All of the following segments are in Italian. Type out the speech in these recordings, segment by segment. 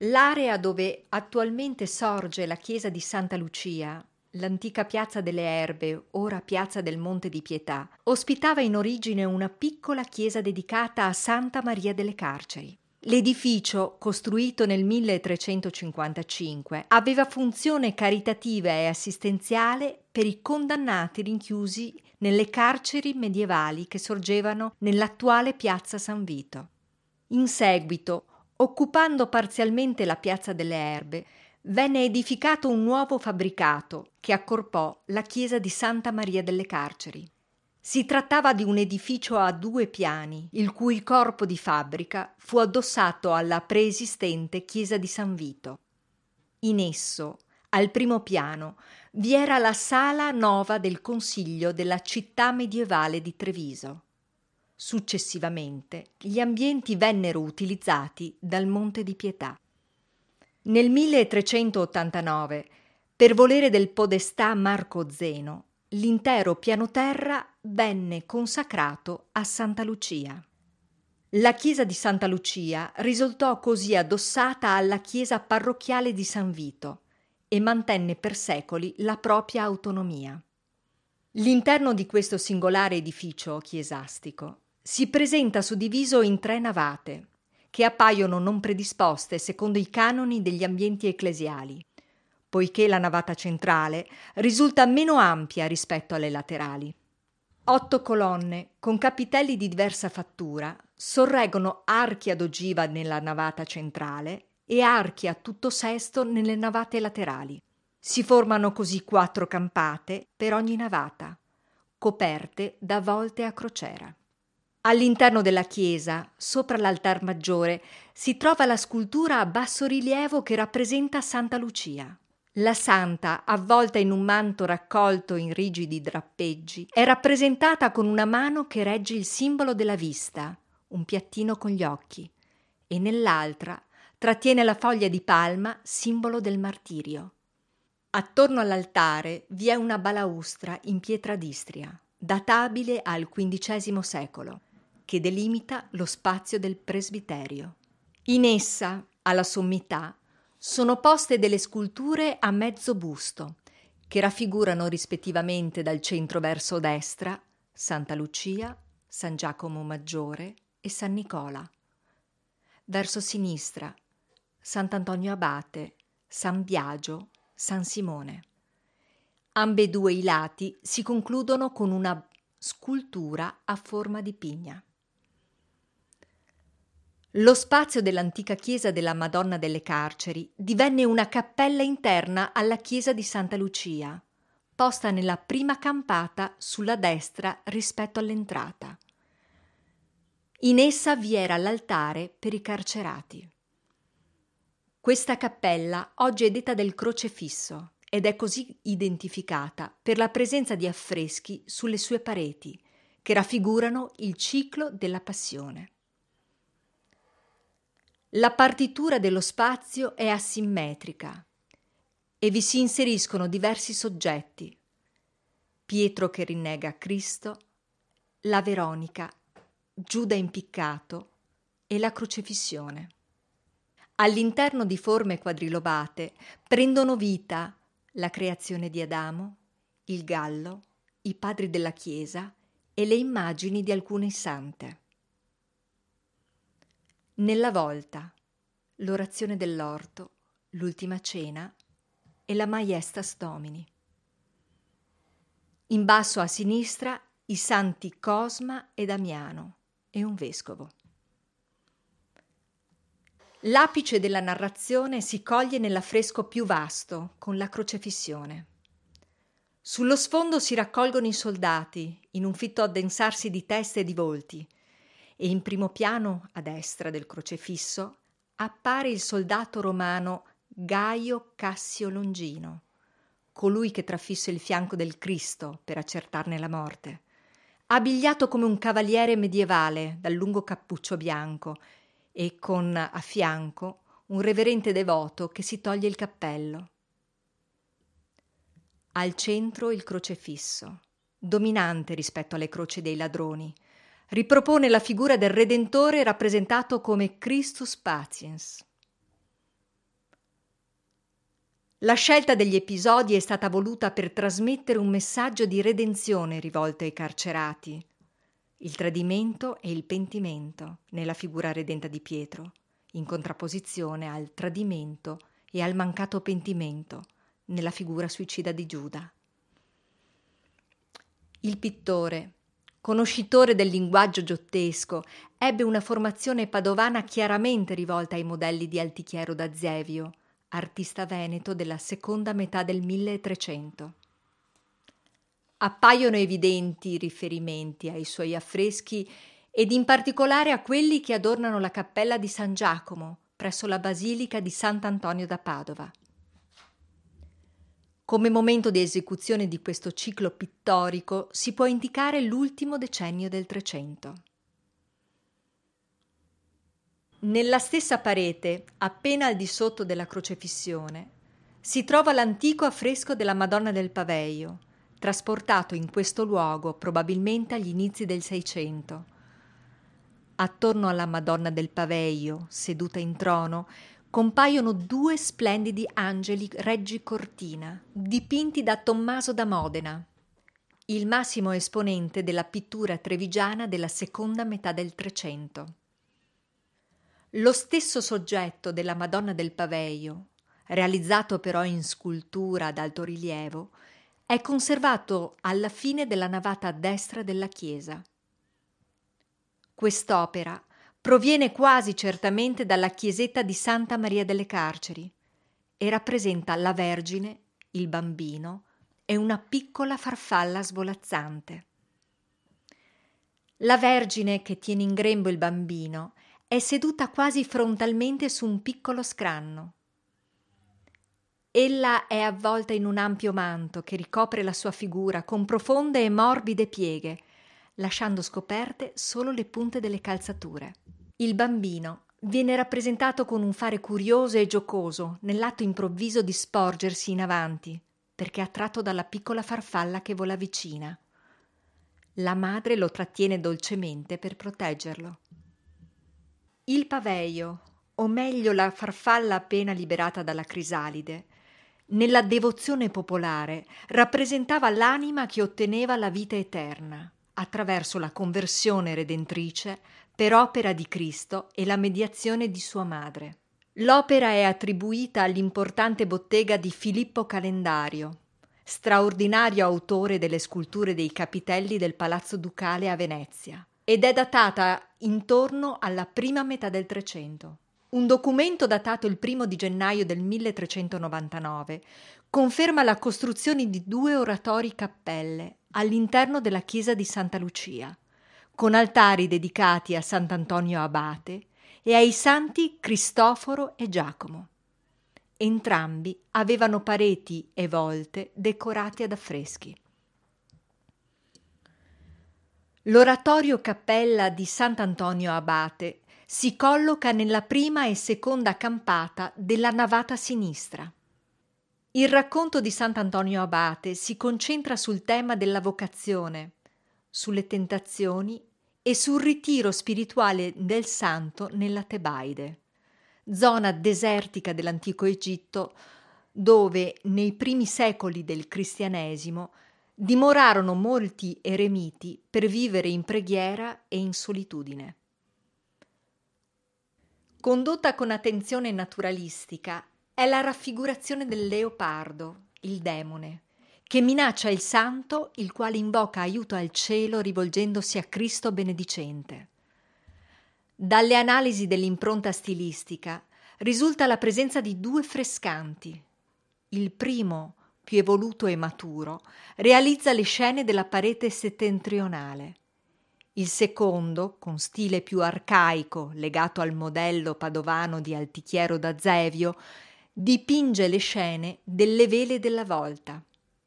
L'area dove attualmente sorge la chiesa di Santa Lucia, l'antica piazza delle Erbe, ora piazza del Monte di Pietà, ospitava in origine una piccola chiesa dedicata a Santa Maria delle Carceri. L'edificio, costruito nel 1355, aveva funzione caritativa e assistenziale per i condannati rinchiusi nelle carceri medievali che sorgevano nell'attuale piazza San Vito. In seguito, occupando parzialmente la piazza delle Erbe, venne edificato un nuovo fabbricato che accorpò la chiesa di Santa Maria delle Carceri. Si trattava di un edificio a 2 piani, il cui corpo di fabbrica fu addossato alla preesistente chiesa di San Vito. In esso, al primo piano, vi era la sala nova del consiglio della città medievale di Treviso. Successivamente, gli ambienti vennero utilizzati dal Monte di Pietà. Nel 1389, per volere del podestà Marco Zeno, l'intero piano terra venne consacrato a Santa Lucia. La chiesa di Santa Lucia risultò così addossata alla chiesa parrocchiale di San Vito e mantenne per secoli la propria autonomia. L'interno di questo singolare edificio chiesastico si presenta suddiviso in 3 navate, che appaiono non predisposte secondo i canoni degli ambienti ecclesiali, poiché la navata centrale risulta meno ampia rispetto alle laterali. 8 colonne, con capitelli di diversa fattura, sorreggono archi ad ogiva nella navata centrale e archi a tutto sesto nelle navate laterali. Si formano così 4 campate per ogni navata, coperte da volte a crociera. All'interno della chiesa, sopra l'altar maggiore, si trova la scultura a basso rilievo che rappresenta Santa Lucia. La santa, avvolta in un manto raccolto in rigidi drappeggi, è rappresentata con una mano che regge il simbolo della vista, un piattino con gli occhi, e nell'altra trattiene la foglia di palma, simbolo del martirio. Attorno all'altare vi è una balaustra in pietra d'Istria, databile al XV secolo, che delimita lo spazio del presbiterio. In essa, alla sommità, sono poste delle sculture a mezzo busto, che raffigurano rispettivamente dal centro verso destra Santa Lucia, San Giacomo Maggiore e San Nicola. Verso sinistra Sant'Antonio Abate, San Biagio, San Simone. Ambedue i lati si concludono con una scultura a forma di pigna. Lo spazio dell'antica chiesa della Madonna delle Carceri divenne una cappella interna alla chiesa di Santa Lucia, posta nella prima campata sulla destra rispetto all'entrata. In essa vi era l'altare per i carcerati. Questa cappella oggi è detta del Crocefisso ed è così identificata per la presenza di affreschi sulle sue pareti che raffigurano il ciclo della Passione. La partitura dello spazio è asimmetrica e vi si inseriscono diversi soggetti: Pietro che rinnega Cristo, la Veronica, Giuda impiccato e la Crocefissione. All'interno di forme quadrilobate prendono vita la creazione di Adamo, il gallo, i padri della Chiesa e le immagini di alcune sante. Nella volta, l'orazione dell'orto, l'ultima cena e la Maiestas Domini. In basso a sinistra i santi Cosma e Damiano e un vescovo. L'apice della narrazione si coglie nell'affresco più vasto, con la Crocefissione. Sullo sfondo si raccolgono i soldati, in un fitto addensarsi di teste e di volti, e in primo piano, a destra del crocefisso, appare il soldato romano Gaio Cassio Longino, colui che trafisse il fianco del Cristo per accertarne la morte, abbigliato come un cavaliere medievale dal lungo cappuccio bianco e con a fianco un reverente devoto che si toglie il cappello. Al centro il crocefisso, dominante rispetto alle croci dei ladroni, ripropone la figura del Redentore rappresentato come Christus Patiens. La scelta degli episodi è stata voluta per trasmettere un messaggio di redenzione rivolto ai carcerati. Il tradimento e il pentimento nella figura redenta di Pietro, in contrapposizione al tradimento e al mancato pentimento nella figura suicida di Giuda. Il pittore, conoscitore del linguaggio giottesco, ebbe una formazione padovana chiaramente rivolta ai modelli di Altichiero da Zevio, artista veneto della seconda metà del 1300. Appaiono evidenti riferimenti ai suoi affreschi ed in particolare a quelli che adornano la cappella di San Giacomo presso la basilica di Sant'Antonio da Padova. Come momento di esecuzione di questo ciclo pittorico si può indicare l'ultimo decennio del Trecento. Nella stessa parete, appena al di sotto della crocefissione, si trova l'antico affresco della Madonna del Paveio, trasportato in questo luogo probabilmente agli inizi del Seicento. Attorno alla Madonna del Paveio, seduta in trono, compaiono due splendidi angeli reggi cortina, dipinti da Tommaso da Modena, il massimo esponente della pittura trevigiana della seconda metà del Trecento. Lo stesso soggetto della Madonna del Paveio, realizzato però in scultura ad alto rilievo, è conservato alla fine della navata a destra della chiesa. Quest'opera proviene quasi certamente dalla chiesetta di Santa Maria delle Carceri e rappresenta la Vergine, il Bambino e una piccola farfalla svolazzante. La Vergine che tiene in grembo il Bambino è seduta quasi frontalmente su un piccolo scranno. Ella è avvolta in un ampio manto che ricopre la sua figura con profonde e morbide pieghe, lasciando scoperte solo le punte delle calzature. Il Bambino viene rappresentato con un fare curioso e giocoso nell'atto improvviso di sporgersi in avanti, perché attratto dalla piccola farfalla che vola vicina. La madre lo trattiene dolcemente per proteggerlo. Il Paveio, o meglio la farfalla appena liberata dalla crisalide, nella devozione popolare rappresentava l'anima che otteneva la vita eterna attraverso la conversione redentrice per opera di Cristo e la mediazione di sua madre. L'opera è attribuita all'importante bottega di Filippo Calendario, straordinario autore delle sculture dei capitelli del Palazzo Ducale a Venezia, ed è datata intorno alla prima metà del Trecento. Un documento datato il 1 di gennaio del 1399 conferma la costruzione di 2 oratori cappelle all'interno della chiesa di Santa Lucia, con altari dedicati a Sant'Antonio Abate e ai santi Cristoforo e Giacomo. Entrambi avevano pareti e volte decorate ad affreschi. L'oratorio cappella di Sant'Antonio Abate si colloca nella prima e seconda campata della navata sinistra. Il racconto di Sant'Antonio Abate si concentra sul tema della vocazione, sulle tentazioni e sul ritiro spirituale del santo nella Tebaide, zona desertica dell'antico Egitto dove nei primi secoli del cristianesimo dimorarono molti eremiti per vivere in preghiera e in solitudine. Condotta con attenzione naturalistica è la raffigurazione del leopardo, il demone, che minaccia il santo, il quale invoca aiuto al cielo rivolgendosi a Cristo benedicente. Dalle analisi dell'impronta stilistica risulta la presenza di 2 frescanti. Il primo, più evoluto e maturo, realizza le scene della parete settentrionale. Il secondo, con stile più arcaico, legato al modello padovano di Altichiero da Zevio, dipinge le scene delle vele della volta.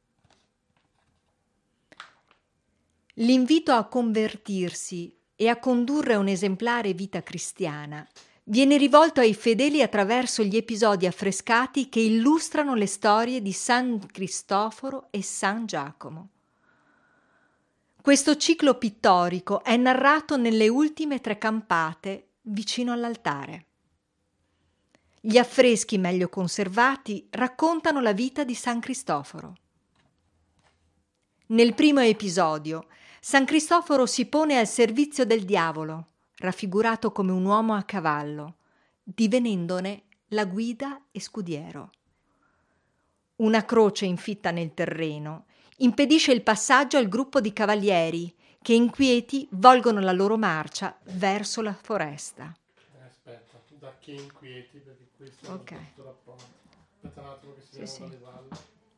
L'invito a convertirsi e a condurre un'esemplare vita cristiana viene rivolto ai fedeli attraverso gli episodi affrescati che illustrano le storie di San Cristoforo e San Giacomo. Questo ciclo pittorico è narrato nelle ultime 3 campate vicino all'altare. Gli affreschi meglio conservati raccontano la vita di San Cristoforo. Nel primo episodio, San Cristoforo si pone al servizio del diavolo, raffigurato come un uomo a cavallo, divenendone la guida e scudiero. Una croce infitta nel terreno impedisce il passaggio al gruppo di cavalieri che inquieti volgono la loro marcia verso la foresta. Aspetta, da che inquieti, perché questo Ok. è tutto rapporto. Aspetta un attimo che si Sì, dalle valle.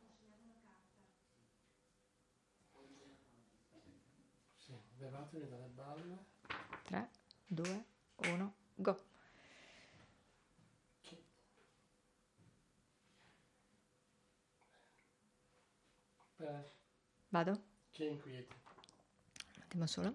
Sì, levatevi dalle balle. 3, 2, 1, go. Vado? Che inquieti. Un attimo solo.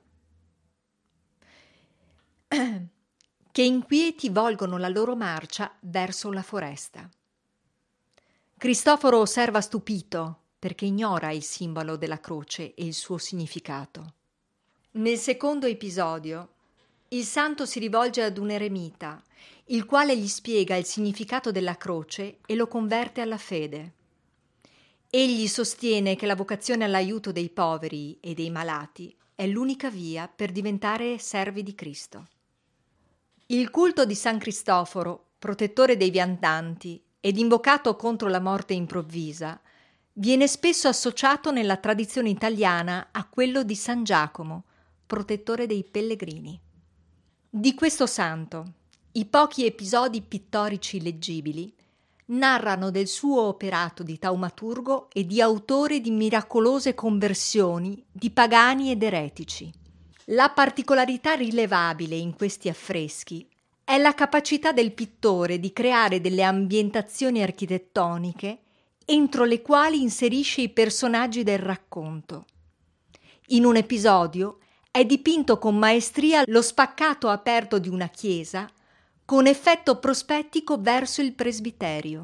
Che inquieti volgono la loro marcia verso la foresta. Cristoforo osserva stupito perché ignora il simbolo della croce e il suo significato. Nel secondo episodio, il santo si rivolge ad un eremita, il quale gli spiega il significato della croce e lo converte alla fede. Egli sostiene che la vocazione all'aiuto dei poveri e dei malati è l'unica via per diventare servi di Cristo. Il culto di San Cristoforo, protettore dei viandanti ed invocato contro la morte improvvisa, viene spesso associato nella tradizione italiana a quello di San Giacomo, protettore dei pellegrini. Di questo santo, i pochi episodi pittorici leggibili narrano del suo operato di taumaturgo e di autore di miracolose conversioni di pagani ed eretici. La particolarità rilevabile in questi affreschi è la capacità del pittore di creare delle ambientazioni architettoniche entro le quali inserisce i personaggi del racconto. In un episodio è dipinto con maestria lo spaccato aperto di una chiesa con effetto prospettico verso il presbiterio.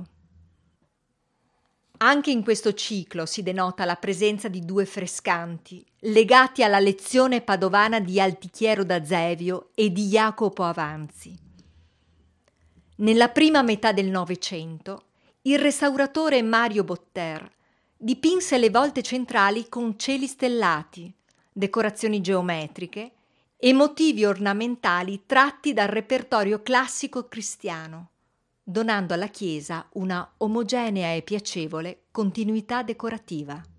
Anche in questo ciclo si denota la presenza di due frescanti, legati alla lezione padovana di Altichiero da Zevio e di Jacopo Avanzi. Nella prima metà del Novecento, il restauratore Mario Botter dipinse le volte centrali con cieli stellati, decorazioni geometriche e motivi ornamentali tratti dal repertorio classico cristiano, donando alla chiesa una omogenea e piacevole continuità decorativa.